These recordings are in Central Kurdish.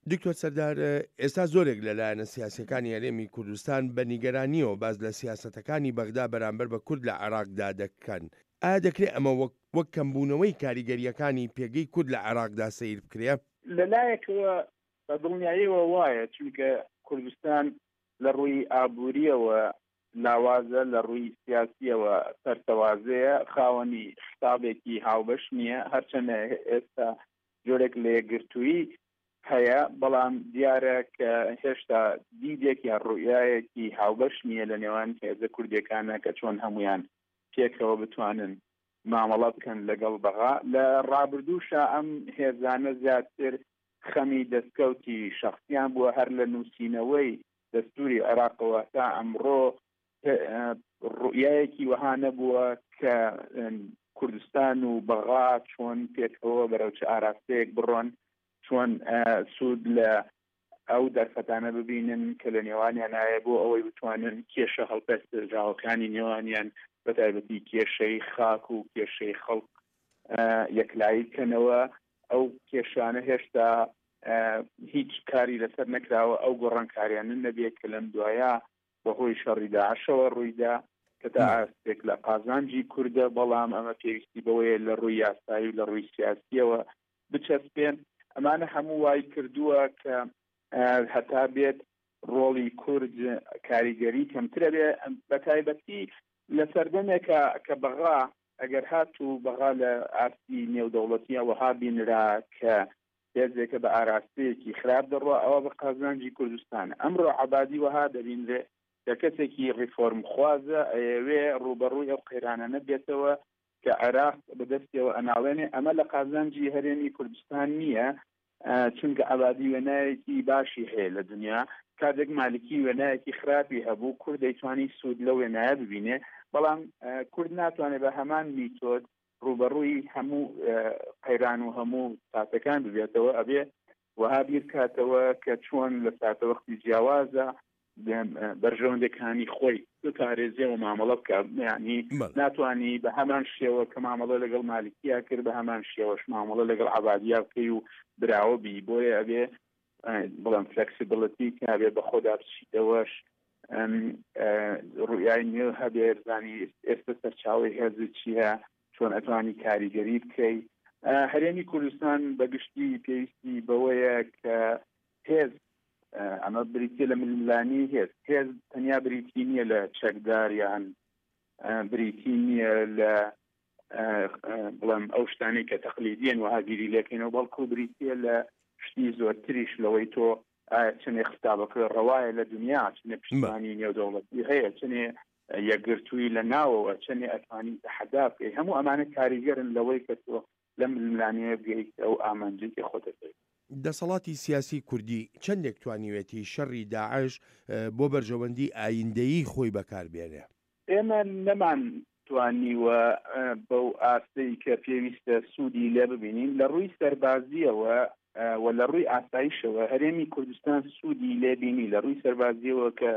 دکتۆر سەردار ئێستا زۆرێک لەلایەنە سیاسەکانی هەرێمی کوردستان بە نیگەرانیەوە باز لە سیاسەتەکانی بەغدا بەرامبەر بە کورد لە عێراقدا دەکەن. ئایا دەکرێت ئەمە وەک کەمبوونەوەی کاریگەریەکانی پێگەی کورد لە عێراقدا سیر بکرێ؟ لەلایەکەوە بە دڵنیاییەوە وایە، چونکە کوردستان لە ڕووی ئابووریەوە لاوازە، لە ڕووی سیاسیەوە سەرتەوازەیە، خاوەنی خستابێکی هاوبەش نییە، هەرچەندە ئێستا جۆرێک لە یەکگرتووی هەیە، بەڵام دیارە کە هێشتا دیدێکی ڕوئایەکی هاوبەش نییە لە نێوان هێزە کوردیەکانە کە چۆن هەمویان پێکەوە بتوانن مامەڵە بکەن لەگەڵ بەغا. لە ڕابردووشە ئەم هێزانە زیاتر خەمی دەستکەوتی شەخصیان بووە، هەر لە نووسینەوەی دەستوری عێراقەوە تا ئەمڕۆ ڕوئایەکی وەها نەبووە کە کوردستان و بەغا چۆن پێکەوە بەرەو چ ئاراستەیەک بڕۆن، چۆن سوود لە ئەو دەرفەتانە ببینن کە لە نێوانیان هەیە بۆ ئەوەی بتوانن کێشە هەڵپەستراوەکانی نێوانیان بەتایبەتی کێشەی خاک و کێشەی خەڵک یەکلایی بکەنەوە. ئەو کێشانە هێشتا هیچ کاری لەسەر نەکراوە، ئەو گۆڕانکاریانە نەبێت کە لەم دوایە بەهۆی شەڕی داعشەوە ڕوویدا کە تا ئاستێک لە قازانجی کووردە، بەڵام ئەمە پێویستی بەوەیە لە ڕووی یاسایی و لە ڕووی سیاسیەوە بچەسپێن. ئەمانە هەموو وای کردووە کە هەتا بێت ڕۆڵی کورد کاریگەری کەمترە بێ، بەتایبەتی لە سەردەمێکە کە بەغا ئەگەر هاتوو بەغا لە ئاستی نێودەوڵەتیە وەها بینرا کە هێزێکە بە ئاراستەیەکی خراپ دەڕوە، ئەوە بە قازانجی کوردستان. ئەمڕۆ عەبادی وەها دەبینرێ کە کەسێکی ڕیفۆرم خوازە ئەیەوێ ڕوبەڕووی ئەو قەیرانە نەبێتەوە کە عێراق بەدەستیەوە ئەناڵێنێ. ئەمە لە قازانجی هەرێمی کوردستان نییە، چونکە عەبادی وێنایەکی باشی هەیە لە دنیا، کاتێک مالکی وێنایەکی خراپی هەبوو کورد دەیتوانی سوود لە وێنایە ببینێ، بەڵام کورد ناتوانێت بە هەمان میتۆد ڕوبەڕووی هەموو قەیران و هەموو ساتەکان ببێتەوە، ئەبێ وەها بیر کاتەوە کە چۆن لە ساتەوەختی جیاوازە بەرژەوەندەکانی خۆی بپارێزێ و مامەڵە بکە. یعنی ناتوانانی بە هەمان شێوە کە مامەڵە لەگەڵ مالکییا کرد بە هەمان شێوەش مامەڵە لەگەڵ عەبادیا بکەی و براوە بی. بۆیە ئەبێ بڵام فلکسیبڵەتی کابێ بە خۆدا بچیتەوەش ڕوئای نوێ هەبێ، زانی ئێستا سەرچاوی هێزت چییە، چۆن ئەتوانی کاریگەری بکەی. هەرێمی کوردستان بەگشتی پێویستی بەوەیە کە هێز ئەمە بریتە لە ململانی هێز تەنیا بریتی نییە لە چەکدار یان بریتی نییە لە بڵێم ئەو شتانی کە تەقلیدیەن وەها بیری لێکەینەوە، بەڵکو بریتە لە شتی زۆرتریش لەوەی تۆ چنێ خستابەکە ڕەوایە لە دنیا، چنێ پشتیوانی نێودەوڵەتی هەیە، چنێ یەکگرتووی لە ناوەوە، چنێ ئەتوانی تەحەدا بکەی. هەموو ئەمانە کاریگەرن لەوەی کە تۆ لەم ململانەیە بگەیت ئەو ئامانجێکی خۆت دەکەیت. دەسەڵاتی سیاسی کوردی چەندێک توانیوێتی شەڕی داعش بۆ بەرژەوەندی ئایندەیی خۆی بەکاربێنێ؟ ئێمە نەمان توانیوە بەو ئاستەی کە پێویستە سوودی لێ ببینین لە ڕووی سەربازیەوە و لە ڕووی ئاسایشەوە. هەرێمی کوردستان سوودی لێبینی لە ڕووی سەربازیەوە کە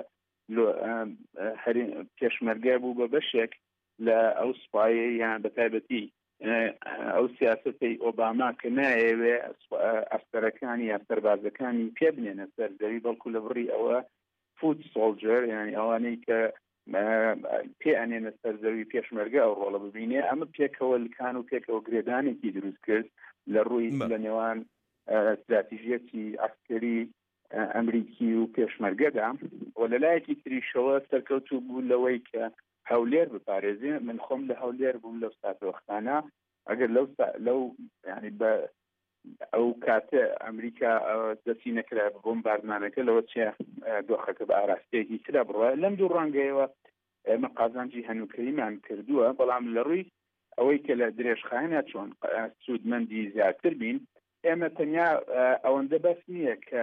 پێشمەرگە بوو بە بەشێک لە ئەو سوپایە یان بەتایبەتی ئەو سیاسەتی ئۆباما کە نایەوێ ئەستەرەکانی یا سەربازەکانی پێ بنێنە سەردەوی، بەڵکو لە بڕی ئەوە فوت سۆڵجەر یعنی ئەوانەی کە پێ ئەنێنە سەردەوی پێشمەرگە ئەو ڕۆڵە ببینێ. ئەمە پێکەوە لکان و پێکەوە گرێدانێکی دروست کرد لە ڕووی لە نێوان استراتیژیەتی عسکەری ئەمریکی و پێشمەرگەدا و لەلایەکی تریشەوە سەرکەوتوو بوو لەوەی کە هەولێر بپارێزێ. من خۆم لە هەولێر بووم لەو ساتەوەختانە، ئەگەر لەو ینی بە ئەو کاتە ئەمریکا دەستی نەکرا بۆمباردمانەکە لەوە چێ دۆخەکە بە ئاراستەیەکی ترا بڕوە. لەم دوو ڕەنگەیەوە ئێمە قازانجی هەنووکەیمان کردووە، بەڵام لە ڕووی ئەوەی کە لە درێژخایەنە چۆن سوودمەندی زیاتر بین، ئێمە تەنیا ئەوەندە بەس نییە کە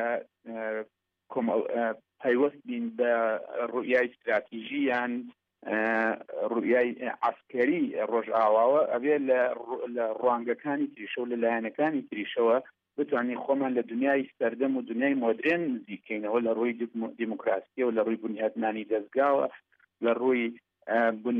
پەیوەست بین بە ڕوئای استراتیژی یان ڕوئای عسکەری ڕۆژئاواوە، ئەبێ لە ڕوانگەکانی تریشە و لەلایەنەکانی تریشەوە بتوانین خۆمان لە دنیای سەردەم و دنیای مۆدرن نزیکەینەوە، لە ڕووی دیموکراسیە و لە ڕووی بنیاتنانی دەستگاوە، لە ڕووی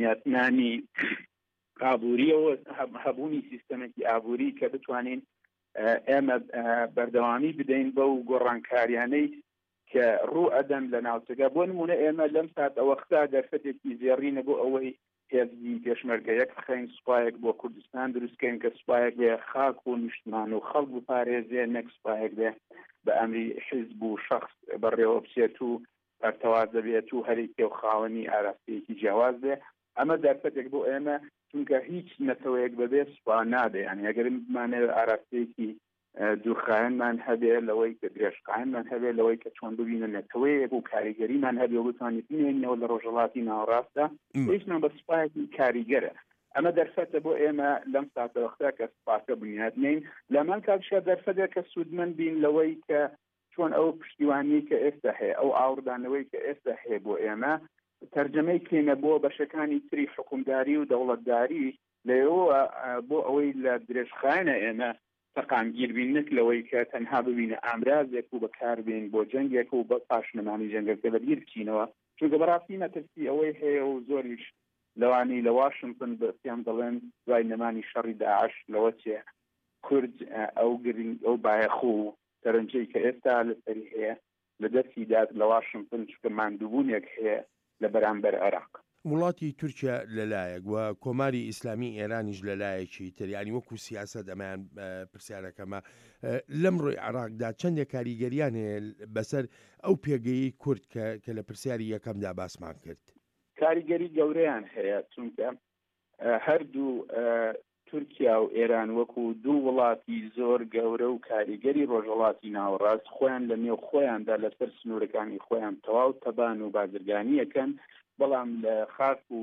بنیاتنانی ئابووریەوە، هەبوونی سیستەمێکی ئابووری کە بتوانین ئێمە بەردەوامی بدەین بەو گۆڕانکاریانەی کە ڕوو ئەدەن لە ناوچەکە. بۆ نمونە ئێمە لەم سات ئەوەختا دەرفەتێکی زێڕینە بۆ ئەوەی هێزی پێشمەرگەیەک بخەین سوپایەک بۆ کوردستان دروستکەین کە سوپایەک بێ خاک و نیشتمان و خەڵک بپارێزێ، نەک سوپایەک بێ بە ئەمری حیزب و شەخص بەڕێوە بچێت و پەرتەوازە بێت و هەرێکی و خاوەنی ئاراستەیەکی جیاواز بێ. ئەمە دەرفەتێک بۆ ئێمە، چونکە هیچ نەتەوەیەک بەبێ سوپا نابێ. یعنی ئەگەر بمانەوێت ئاراستەیەکی دوورخایەنمان هەبێ، لەوەی کە درێژخایەنمان هەبێ، لەوەی کە چۆن ببینە نەتەوەیەک و کاریگەریمان هەبێ و بتوانێت بینێنەوە لە ڕۆژهەڵاتی ناوەڕاستە، هیچمان بە سوپایەکی کاریگەرە. ئەمە دەرفەتە بۆ ئێمە لەم ساتە وەختا کە سوپاکە بنیاد نین. لەمان کاتشە دەرفەتێک کە سوودمەند بین لەوەی کە چۆن ئەو پشتیوانی کە ئێستا هەیە، ئەو ئاوردانەوەی کە ئێستا هەیە بۆ ئێمە تەرجەمەی کێنە بۆ بەشەکانی تری حکومداری و دەوڵەتداری لەوە بۆ ئەوەی لە درێژخایەنە ئێمە تەقامگیر بین، نەک لەوەی کە تەنها ببینە ئامرازێک و بەکاربێن بۆ جەنگێک و بە پاشنەمانی جەنگەکە لەبیر بچینەوە. چونکە بەڕاستی مەترسی ئەوەی هەیە و زۆریش لەوانی لە واشنگتن بەسییان دەڵێن دوای نەمانی شەڕی داعش لەوە چێ کورد ئەو گرنگ ئەو بایەخۆ و سەرنجەی کە ئێستا لەسەری هەیە لە دەستی داد لە واشنگتن، چونکە ماندووبوونێک هەیە لە بەرامبەر عێراق. وڵاتی تورکیا لەلایەک و کۆماری ئیسلامی ئێرانیش لەلایەکی تر، ینی وەکو سیاسەت ئەمایان پرسیارەکەمە لەم ڕۆی عێراقدا چەندێک کاریگەریان هەیە بەسەر ئەو پێگەیی کورد کە لە پرسیاری یەکەمدا باسمان کرد. کاریگەری گەورەیان هەیە، چونکە هەردوو تورکیا و ئێران وەکو دوو وڵاتی زۆر گەورە و کاریگەری ڕۆژهەڵاتی ناوەڕاست خۆیان لە نێو خۆیاندا لەسەر سنوورەکانی خۆیان تەواو تەبان و بازرگانیەکەن، بەڵام لە خاک و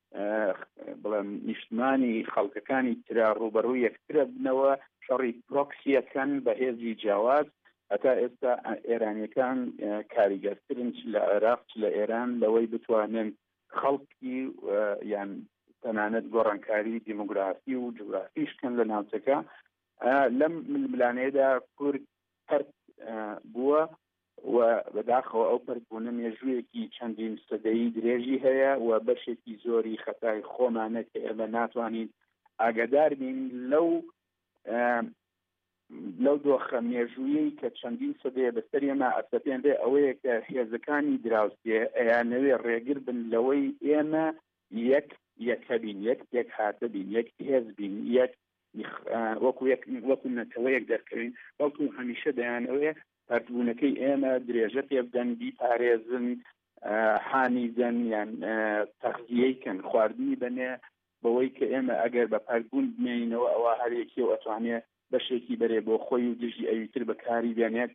بڵێم نیشتمانی خەڵکەکانی ترا ڕوبەڕووی یەکترە بنەوە، شەڕی پرۆکسیەکەن بە هێزی جیاواز. هەتا ئێستا ئێرانیەکان کاریگەرترن چ لە عێراق چ لە ئێران لەوەی بتوانن خەڵکی یان تەنانەت گۆڕانکاری دیموگرافی و جوگرافیشکن لە ناوچەکە. لەم ململانەیەدا کورد پەرت بووە و بەداخەوە ئەو پەرتبوونە مێژوویەکی چەندین سەدەیی درێژی هەیە و بەشێکی زۆری خەتای خۆمانە کە ئێمە ناتوانین ئاگادار بین لەو دۆخە مێژوویی کە چەندین سەدەیە بەسەر ئێمە ئەسەپێنرێ ئەوەیە کە هێزەکانی دراوسێ ئەیانەوێ ڕێگر بن لەوەی ئێمە یەکە بین، یەک هاتە بین، یەک هێز بین، وەکو نەتەوەیەک دەرکەوین، بەڵکو هەمیشە دەیانەوێ پەرتبوونەکەی ئێمە درێژە پێ بدەن، بیپارێزن، حانیزن یان تەغذیەیکەن، خواردنی بنێ بەوەی کە ئێمە ئەگەر بە پەرتبوون بمێنینەوە ئەوە هەرێکی و ئەتوانێت بەشێکی بەرێ بۆ خۆی و دژی ئەویتر بەکاری بێنێت.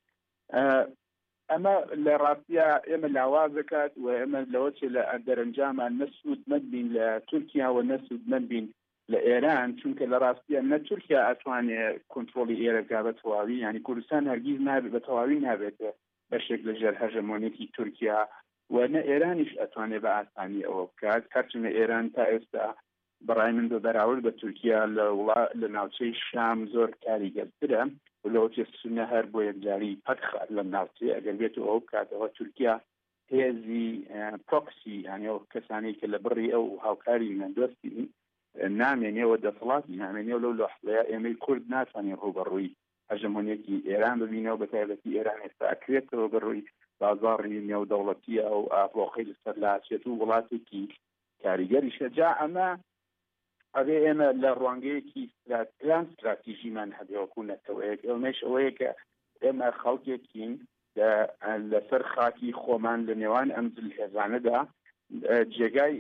ئەمە لە ڕاستیە ئێمە لاواز دەکات و ئێمە لەوە چێ لە دەرەنجامان نەسوودمەند بین لە تورکیا و نەسوودمەند بین لە ئێران، چونکە لە ڕاستیە نە تورکیا ئەتوانێت کۆنتترۆلی ئێرەکە بە تەواوی، ینی کوردستان هەرگیز نابێت بە تەواوی نابێت بەشێک لە ژێر هەژەمۆنیەتی تورکیا، و نە ئێرانیش ئەتوانێت بە ئاسانی ئەوە بکات. هەرچەندە ئێران تا ئێستا بەڕای من بەراورد بە تورکیا لە ناوچەی شام زۆر کاریگەرترە و لەوە چێ سونە هەر بۆ یەکجاری پەتخات لە ناوچەی ئەگەر بێت و ئەو بکاتەوە تورکیا هێزی پرۆکسی، یعنی ئەو کەسانی کە لە بڕی ئەو هاوکاری نەندۆستی نامێنێەوە دەسەڵاتی نامێنێەوە لەو لەحظەیە ئێمەی کورد ناتوانێت ڕوبەڕووی هەژەمۆنیەتی ئێران ببینەوە، بە تایبەتی ئێران ئێستا ئەکرێتەوە بەڕووی بازاڕی نێودەوڵەتیە ئەو ئافرۆخەی لەسەر لاچێت و وڵاتێکی کاریگەری شەجا. ئەمە ئەوێ ئێمە لە ڕوانگەیەکی استراتیژیمان هەبێوەکو نەتەوەیەک ئەومەش ئەوەیە کە ئێمە خەڵکێکین لەسەر خاکی خۆمان لە نێوان ئەم هێزانەدا جێگای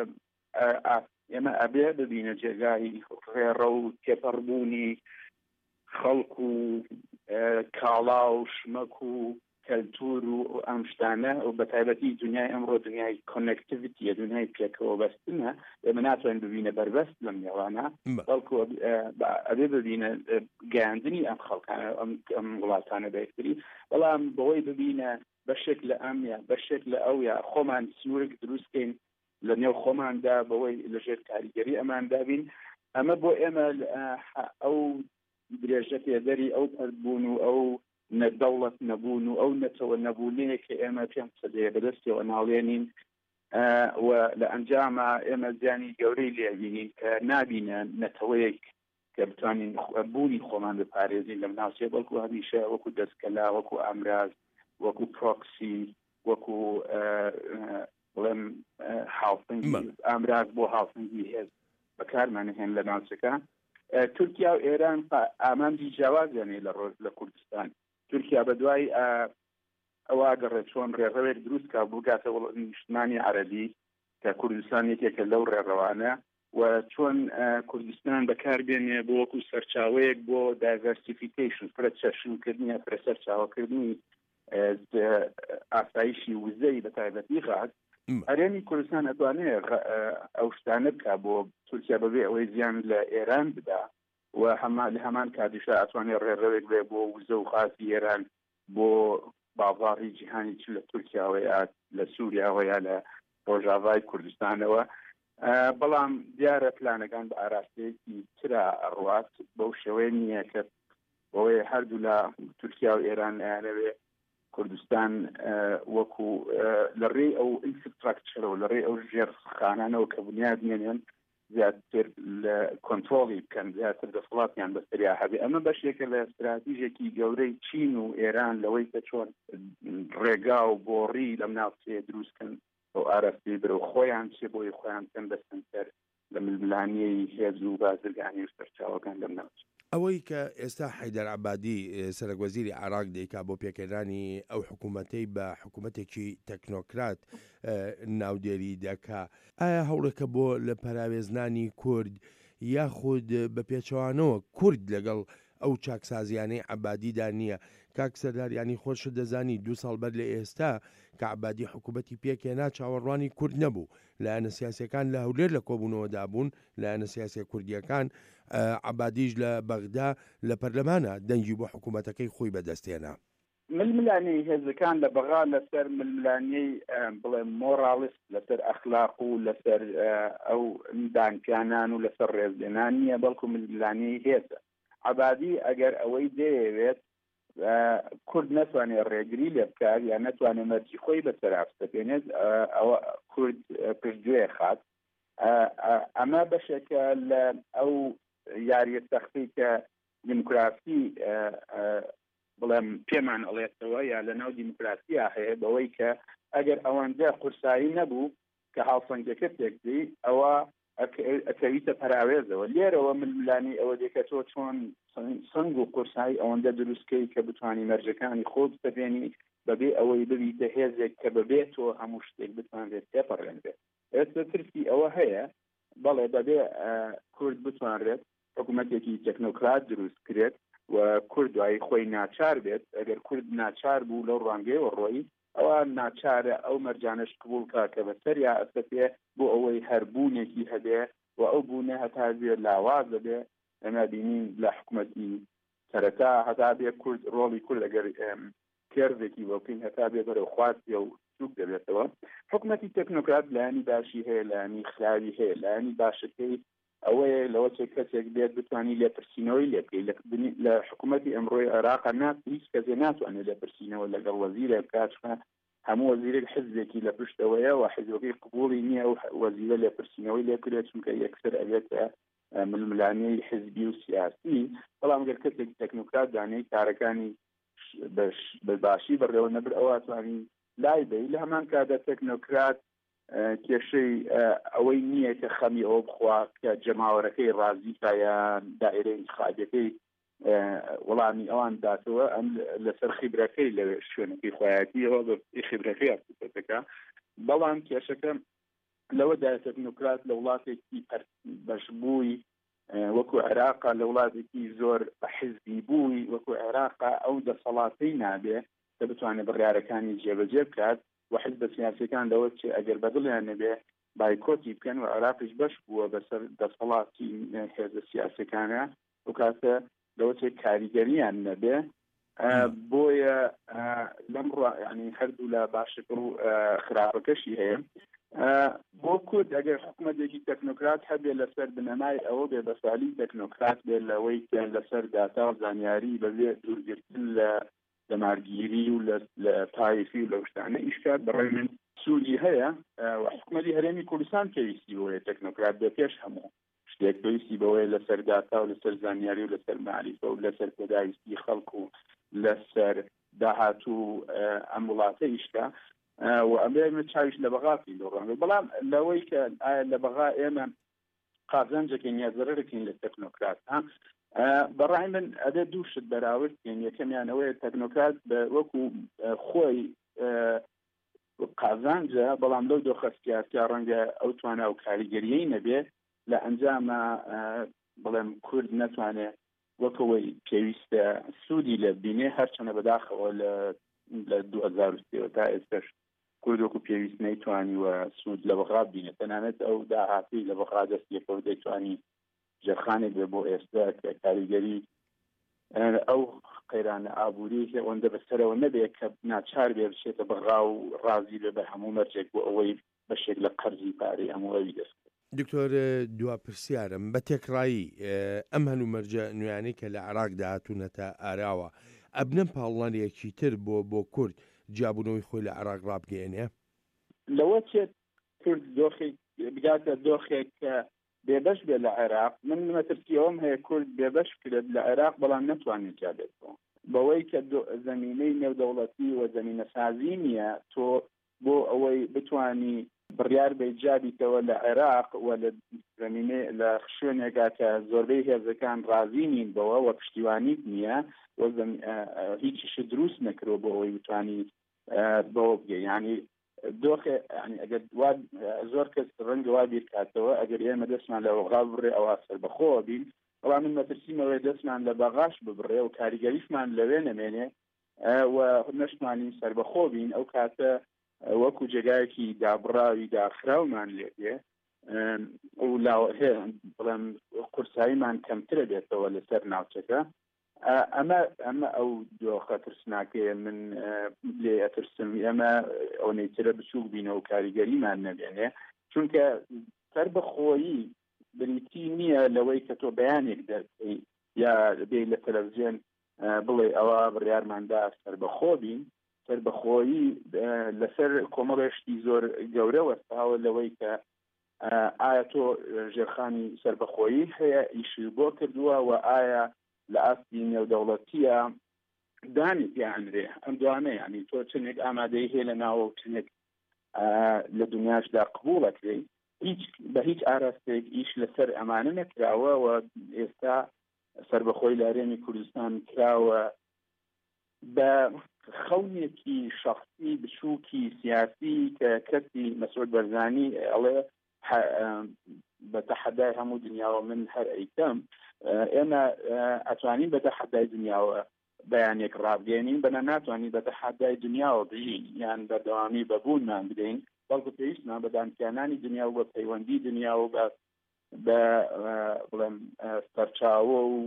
ئێمە ئەبێ ببینە جێگای ڕێڕە و تێپەڕبوونی خەڵک و کاڵا و شمەک و کەلتور و ئەم شتانە و بە تایبەتی دنیای ئەمڕۆ دنیای کۆنێکتیڤیتیە، دنیای پێکەوە بەستنە، ئێمە ناتوانین ببینە بەربەست لەم نێوانە، بەڵکو ئەبێ ببینە گەیاندنی ئەم خەڵکانە ئەم وڵاتانە بەیەکتری، بەڵام بەوەی ببینە بەشێک لە ئەم یا بەشێک لە ئەو یا خۆمان سنوورێک دروستکەین لە نێو خۆماندا بەوەی لەژێر کاریگەری ئەماندا بین. ئەمە بۆ ئێمە ئەو درێژە پێدەری ئەو پەرتبوون و ئەو نەدەوڵەت نەبوون و ئەو نەتەوە نەبوونەیە کە ئێمە پێم سەدەیە بەدەستیەوە ناڵێنین و لە ئەنجامە ئێمە زیانی گەورەی لێبینین کە نابینە نەتەوەیەک کە بتوانین بوونی خۆمان بپارێزین لەم ناوچەیە، بەڵکو هەمیشە وەکو دەستکەلا، وەکو ئامراز، وەکو پرۆکسی، وەکو بڵێم هاوسەنگی ئامراز بۆ هاوسەنگی هێز بەکارمانهێن لە ناوچەکە. تورکیا و ئێران ئامانجی جیاوازیانێ لە کوردستان. تورکیا بەدوای ئەوە گەڕێت چۆن ڕێڕەوێک دروستکە بگاتە نیشتمانی عەرەبی کە کوردستان یەکێکە لەو ڕێڕەوانە، و چۆن کوردستان بەکاربێنێ بۆ وەکو سەرچاوەیەک بۆ دایڤەرسیفیکیشن، فرە چەشنکردنی، فرە سەرچاوەکردنی ئاسایشی وزەی بە تایبەتی غاز. هەرێمی کوردستان ئەتوانێت ئەو شتانە بکە بۆ تورکیا بەبێ ئەوەی زیان لە ئێران بدا، و لە هەمان کاتیشە ئەتوانێت ڕێڕەوێک بێ بۆ وزە و غازی ئێران بۆ باڵغاڕی جیهانی چ لە تورکیاوەیە، لە سووریاوەیە، لە ڕۆژاوای کوردستانەوە. بەڵام دیارە پلانەکان بە ئاراستەیەکی ترا ئەڕوات بەو شێوەیە نییە کە بەوەی هەردوو لە تورکیا و ئێران ئەیانەوێ کوردستان وەکو لە ڕێی ئەو ئینفراستراکچەرەوە، لە ڕێی ئەو ژێرخانانەوە کە بنیاد نێنێن زیاتر لە کۆنترۆڵی بکەن، زیاتر دەسەڵاتیان بەسەریا هەبێ. ئەمە بەشێکە لە استراتیژێکی گەورەی چین و ئێران لەوەی کە چۆن ڕێگا و بۆڕی لەم ناوچەیە دروستکەن بۆ ئاراستی برە و خۆیان چێ بۆی خۆیان کەن بەسەنتەر لە ململانیەی هێز و بازرگانی و سەرچاوەکان لەم ناوچە. ئەوەی کە ئێستا حەیدەر عەبادی سەرۆکوەزیری عێراق دەیکا بۆ پێکێنانی ئەو حکوومەتەی بە حکوومەتێکی تەکنۆکرات ناودێری دەکا، ئایا هەوڵێکە بۆ لە پەراوێزنانی کورد یاخود بە پێچەوانەوە کورد لەگەڵ ئەو چاکسازیانەی عەبادیدا نییە؟ کاک سەردار، ینی خۆشت دەزانی 2 ساڵ بەر لە ئێستا کە عەبادی حکوومەتی پێکێنا چاوەڕوانی کورد نەبوو، لایەنە سیاسیەکان لە هەولێر لە کۆبوونەوەدا بوون، لایەنە سیاسی کوردیەکان. عەبادیش لە بەغدا لە پەرلەمانە دەنگی بۆ حکوومەتەکەی خۆی بەدەستێنا. ململانی هێزەکان لە بەغا لەسەر ململانیەی بڵێ مۆراڵست، لەسەر ئەخلاق و لەسەر ئەو دانکیانان و لەسەر ڕێزلێنان نییە، بەڵکو ململانی هێزە. عەبادی ئەگەر ئەوەی دەیەوێت کورد نەتوانێت ڕێگری لێ بکات یان نەتوانێت مەرجی خۆی بەسەر بستێنێت، ئەوە کورد پشتگوێ خات. ئەمە بەشێکە لە ئەو یاریە سەختی کە دیموکراسی بڵێم پێمان ئەڵێتەوە یا لە ناو دیموکراسیا هەیە، بەوەی کە ئەگەر ئەوەندە قورسایی نەبوو کە هاوسەنگەکە تێکدی ئەوە ئەکەویتە پەراوێزەوە. لێرەوە ململانی ئەوە دێکە تۆ چۆن سنگ و قورسایی ئەوەندە دروستکەی کە بتوانی مەرجەکانی خۆ بستەبێنی بەبێ ئەوەی ببیتە هێزێک کە بەبێ تۆ هەموو شتێک بتوانێت تێپەڕێنرێت. ئێستا ترسی ئەوە هەیە بەڵێ بەبێ کورد بتوانرێت حکوومەتێکی تەکنۆکرات دروست کرێت و کورد دوایی خۆی ناچار بێت. ئەگەر کورد ناچار بوو لەو ڕانگەیەوە ڕۆی، ئەوە ناچارە ئەو مەرجانش قبولکە کە بەسەر یا ئەستەپێ بۆ ئەوەی هەربوونێکی هەبێ و ئەو بوونە هەتا بێ لاواز دەبێ. ئەمە بینین لە حکوومەتی سەرەتا هەتا بێ کورد ڕۆڵی کورد لەگەر کێرزێکی وەکەین هەتا بێ بەرەو خواستی و سوک دەبێتەوە. حکوومەتی تەکنۆکرات لایانی باشی هەیە، لایانی خراوی هەیە. لایانی باشەکەی ئەوەیە لەوە چێ کەسێک بێت بتوانانی لێپرسینەوەی لێ بکەیت. لە حکوومەتی ئەمڕۆی عێراق هیچ کەسێ ناتوانێت لێپرسینەوە لەگەڵ وەزیرێک بکات، هەموو وەزیرێک حزبێکی لە پشتەوەیە و حزبەکەی قبوڵی نییە و وەزیرە لێپرسینەوەی لێ بکرێت، چونکە یەکسەر ئەبێتە ململانەی حزبی و سیاسی. بەڵام گەر کەسێک تەکنۆکرات دانەی کارەکانی بەباشی بەڕێوە نەبر ئەوە توانی لای بێ. لە هەمان کاتدا تەکنۆکرات کێشەی ئەوەی نییە کە خەمی ئەوە بخوا کە جەماوەرەکەی ڕازی یان دائیرەی انتخابیەکەی وەڵامی ئەوان داتەوە، ئەم لەسەر خیبرەکەی لە شوێنەکەی خۆیەتیەوە بە خیبرەکەی ئەسوسەتەکە. بەڵام کێشەکە لەوەدا تەکنۆکرات لە وڵاتێکی بەشبووی وەکو عێراقا، لە وڵاتێکی زۆر حزبی بووی وەکو عێراقا، ئەو دەسەڵاتەی نابێ کە بتوانێت بڕیارەکانی جێبەجێ بکات و حزبە سیاسیەکان لەوە چێ ئەگەر بەدڵیان نەبێ بایکۆتی بکەن و عێراقیش بەش بووە بەسەر دەسەڵاتی هێزە سیاسیەکانە و کاتە لەوە چێ کاریگەریان نەبێ. بۆیە لەم ینی هەردوو لە باشتر و خراپەکەشی هەیە. بۆ کورد ئەگەر حکوومەتێکی تەکنۆکرات هەبێ لەسەر بنەمای ئەوە بێ بەسالی تەکنۆکرات بێت لەوەی لەسەر داتا و زانیاری بەبێ دوورگرتن لە دەمارگیری و لە تایفی و لە شتانە ئیشکات بەڕێ من سوودی هەیە و حکوومەتی هەرێمی کوردستان پێویستی بۆیە تەکنۆکرات بێ پێش هەموو شتێک پێویستی بەوەی لەسەر داتا و لەسەر زانیاری و لەسەر معریفە و لەسەر پێداویستی خەڵک و لەسەر داهاتوو ئەم وڵاتە ئیشکە و ئەمێ چاویش لە بەغاتی دۆڕان بەڵام لەوەی کە لە بەغا ئێمە قازانجەکەین یا زەرەرەکەین لە تەکنۆکرات بەڕای من ئەدە دوو شت بەراوردکەین یەکەمیانەوەی تەکنۆکرات وەکو خۆی قازانجە بەڵام لەو دۆخە سیاسیا ڕەنگە ئەو توانە و کاریگەریەی نەبێ لە ئەنجامە بڵێم کورد نەتوانێت وەکەوەی پێویستە سوودی لە بینێ هەرچەنە بەداخەوە لە 2023 تا ئێستش کورد وەکو پێویست نەیتوانی و سوود لە بەغا بینێت تەنانەت ئەو داهاتی لە بەغا دەستیەکەوە دەیتوانی جەرخانێک بێ بۆ ئێستا کە کاریگەری ئەو قەیرانە ئابووری ئەوەندە بەسەرەوە نەبێت کە ناچار بێ بچێتە بەغا و ڕازی بێ بە هەموو مەرجێک بۆ ئەوەی بەشێک لە قەرزی پارەی هەمووەوی دەست دکتۆر دواپرسیارم بە تێکڕایی ئەم هەنوو مەرجە نوێیانەی کە لە عێراقدا هاتوونەتە ئاراوە ئەبنەم پاڵڵانێکی تر بۆ کورد جیابوونەوەی خۆی لە عێراق ڕابگەێنێ لەوە چێت کورد دۆخێک بگاتە دۆخێک کە بێبەش بێ لە عێراق من مەترسیەوەم هەیە کورد بێبەش کرێت لە عێراق بەڵام نەتوانێت جابێتەوە بەوەی کە زەمینەی نێودەوڵەتی و زەمینە سازی نییە تۆ بۆ ئەوەی بتانی بڕیار بەیجابیتەوە لە عێراق و لە زەمینێ لە شوێنێکا کە زۆربەی هێزەکان ڕازی نین بەوە و پشتیوانیت نییە هیچیش دروست نەکرۆ بۆ ئەوەی بتانی بەوە بگە یعنی دۆخێ ئەگەر زۆر کەس ڕەنگە وا بیرکاتەوە ئەگەر ئێمە دەستمان لە وەغا بڕێ ئەوە سەربەخۆوە بین بەڵام من مەترسیمەوەی دەستمان لە بەغاش ببڕێ و کاریگەریشمان لەوێ نەمێنێ و نەشتوانین سەربەخۆ بین ئەو کاتە وەکو جێگایەکی دابڕاوی داخراومان لێبێ و بڵێم قورساییمان کەمترە بێتەوە لەسەر ناوچەکە ئەمە ئەو دۆخە ترسناکەیە من لێ ئەترسم ئەمە ئەو نەیترە بچووک بینەوە کاریگەریمان نەبێنێ چونکە سەربەخۆیی بریتی نییە لەوەی کە تۆ بەیانێک دەرکەی یا بێ لە تەلەڤیزیۆن بڵێ ئەوە بڕیارماندا سەربەخۆ بین سەربەخۆیی لەسەر کۆمەڵێشتی زۆر گەورە وەستاوە لەوەی کە ئایا تۆ ژێرخانی سەربەخۆیی هەیە ئیشی بۆ کردووە و ئایا لە ئاستی نێودەوڵەتیە دانی پیانرێ ئەم دوانە ینی تۆ چنێک ئامادەی هەیە لە ناوە چنێک لە دنیاشدا قبوڵەکرێ بە هیچ ئاراستێک ئیش لەسەر ئەمانە نەکراوە و ئێستا سەربەخۆی لە هەرێمی کوردستان کراوە بە خەونێکی شەخصی بچووکی سیاسی کە کەسی مەسعود بەرزانی ئەڵێ بە تەحەدای هەموو دنیاوە من هەر ئەیتم ئێمە ئەتوانین بە تەحەدای دنیاوە بەیانێک ڕابگەێنین بەنە ناتوانین بە تەحەدای دنیاوە بژین یان بەردەوامی بەبوونمان بدەین بەڵکو پێویستمان بە دامکیانانی دنیا و بە پەیوەندی دنیا و بە بڵێم سەرچاوە و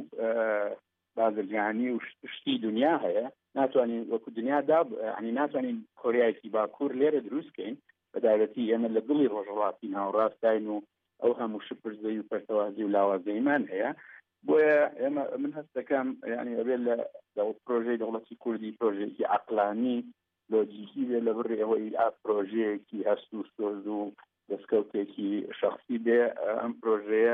بازرگانی و شتی دنیا هەیە ناتوانین وەکو دنیادا ینی ناتوانین کۆریایەکی باکوور لێرە دروستکەین بەدایەتی ئێمە لە دڵی ڕۆژهەڵاتی ناوەڕاستین و ئەو هەموو شپرزەی و پەرتەوازی و لاوازەیمان هەیە بۆیە ئێمە من هەست دەکەم ینی ئەبێت لە پرۆژەی دەوڵەتی کوردی پرۆژێکی عەقلانی لۆجیکی بێ لە بڕی ئەوەی پرۆژەیەکی هەست و سۆز و دەستکەوتێکی شەخصی بێ ئەم پرۆژەیە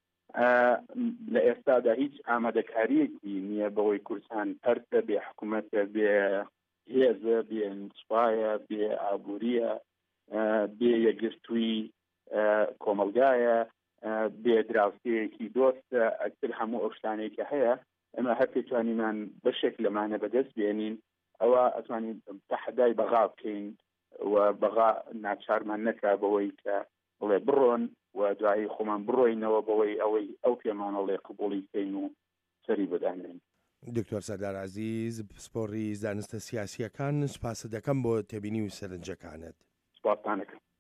لە ئێستادا هیچ ئامادەکاریەکی نییە بەوەی کوردستان پەرتە بێ حکوومەتە بێ هێزە بێ نوسپایە بێ ئابووریە بێ یەکگرتووی کۆمەلگایە بێ دراوسەیەکی دۆستە ئەکتر هەموو ئەو شتانێکە هەیە ئەمە هەر پێتوانیمان بەشێک لەمانە بەدەست بێنین ئەوە ئەتوانین تەحەدای بەغا بکەین و بەغا ناچارمان نەکا بەوەی کە بڵێ بڕۆن و دوایی خۆمان بڕۆینەوە بەوەی ئەوەی ئەو پێمانەڵێ قبوڵی بکەین و سەری بدانین. دکتۆر سەردار عەزیز پسپۆڕی زانستە سیاسیەکان سوپاس دەکەم بۆ تێبینی و سەرنجەکانت. سوپاستان دەکەم.